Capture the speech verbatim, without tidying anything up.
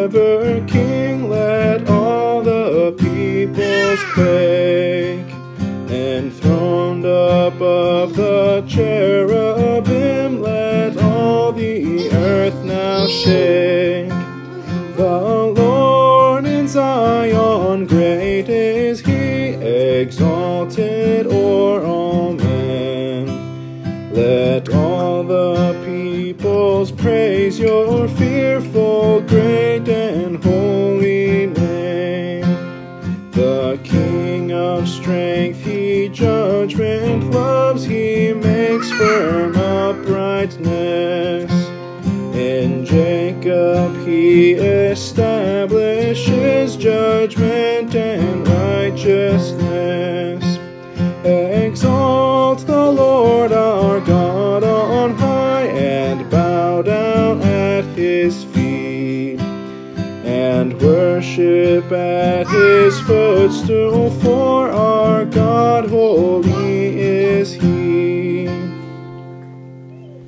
ever King, let all the peoples quake. Enthroned above the cherubim, let all the earth now shake. The Lord in Zion, great is He, exalted o'er all men. Let all the peoples praise your fearful, great and holy name. The King of strength, He judgment loves, He makes firm uprightness. In Jacob He establishes judgment and righteousness. Exalt the Lord our God on high, and bow down at His feet, and worship at His footstool.